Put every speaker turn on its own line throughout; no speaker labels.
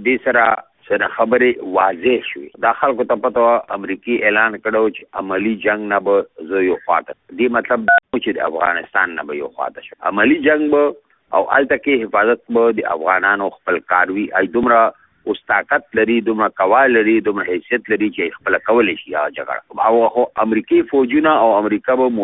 دې سره خبرې واضح شوي. دا خلکو ته پته امریکای اعلان کړو چې عملی جنگ نه به زه یو خواته دې مطلب چې د افغانستان نه به یو خواته شو. عملی جنگ به او هلته کې حفاظت به د افغانانو خپل کاروي ای دومره اوس طاقت لري دومره قوا لري دومره حیثیت لري چې خپل کولی شي هغه جګړه. او امریکای فوجونه او امریکا به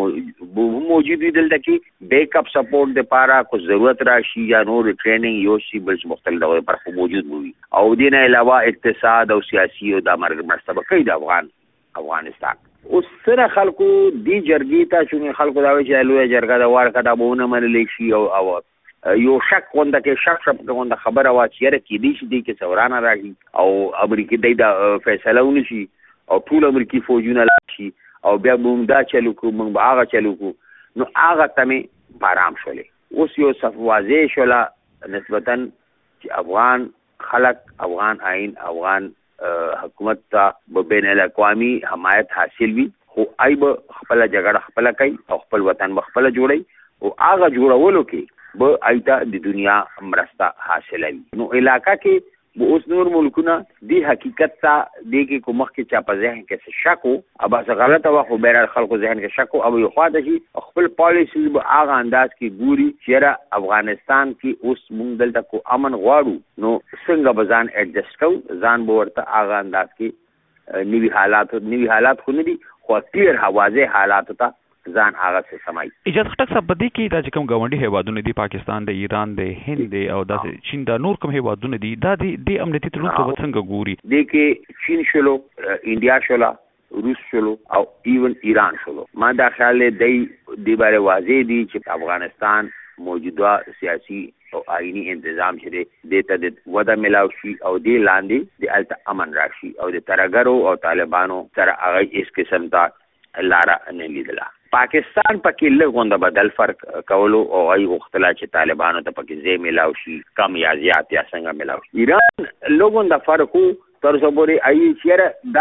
موجود وي دلته کې بیک اپ سپورټ دپاره کو ضرورت راشي یا نور ټریننګ یو شي بل مختلف ډول برخو موجود وي. او دې نه علاوه اقتصاد او سیاسي او د مرسته به کوي د افغانستان. اوس سره خلکو دې جرګې ته چې خلکو دا وایي چې لویه جرګه د وار کدا به ونه منلی شي او یو شک غونډه کې شک غونډه خبره وا چې یاره کېدی شي دی کې څورانه راشي او امریکا دی دا فیصله ونشي او ټول امریکایي فوجونه لاړ شي او بیا موږ دا چلو کوو موږ به هغه چلو کوو. نو هغه ته مې بارام شولې. اوس یو صف واضح شوله نسبتا چې افغان خلک افغان آئین افغان حکومت ته به بین الاقوامي حمایت حاصل وي خو ای به خپله جګړه خپله کوي او خپل وطن به خپله جوړوي او هغه جوړولو کې به ایته د دنیا مرسته حاصلوي. نو علاقه کې به اوس نور ملکونه دی حقیقت ته دی کې کوم مخکې چا په ذهن کې شک و ابا څه غلطه وه خو بهرحال خلکو ذهن کې شک و او یو خواته شي خپل پالیسیز به هغه انداز کې ګوري چې افغانستان کې اوس موږ دلته کو امن غواړو نو څنګه به ځان ایډجسټ کوو ځان به ورته هغه انداز کې نوي حالات خو نه دي خو کلیر واضح حالاتو ته ځان هغه څه سمای.
اجازه خټک صاحب بدی کې دا چې کوم ګاونډي هیوادونه دي پاکستان دی ایران دی هند دی او داسې چین دا نور کوم هیوادونه دي دا د امنیتي تړون ته څنګه ګوري؟ دی کې چین شلو انډیا شولا روس شلو او ایون ایران شلو. ما دا خیال دی باندې واضح دي چې افغانستان موجوده سیاسي او آئینی انتظام چې دی ته د وده ملاو شي او دی لاندې د الته امن راشي او د ترګرو او طالبانو سره هغه هیڅ قسم ته لاره نه لیدله. پاکستان پکې لږ غونډه بدل فرق کولو او ای غوښتله چې طالبانو ته پکې ځای ملاو شي کم یا زیات یا څنګه ملاو شي. ایران لږ غونډه فرق تر اوسه پورې ای چېرې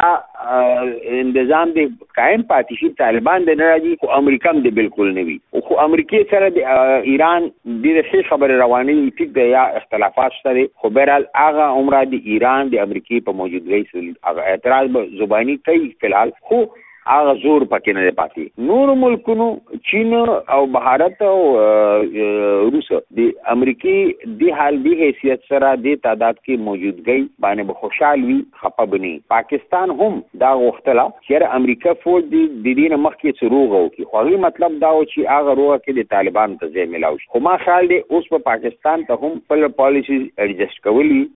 دا نظام دی قایم پاتې شي طالبان دی نه راځي خو امریکا هم دی بالکل نه وي خو امریکې سره د ایران ډېرې ښې خبرې روانې ټیک دی یا اختلافات شته دی خو بهرحال هغه عمره د ایران د امریکې په موجودګۍ هغه اعتراض به زباني کوي فلحال خو هغه زور پکې نه دی پاتې. نور ملکونو چین او بهارت او روس د امریکې د حال دی حیثیت سره د تعداد کې موجودګۍ باندې به خوشحال وي خفه بني. پاکستان هم دا غوښتله چې امریکا فوج د دې نه مخکې څه روغه وکړي خو هغې مطلب دا و چې هغه روغه کې د طالبانو ته ځای میلاو شي. خو ما خیال دی اوس په پاکستان ته هم خپل پالیسي ایډجسټ کولی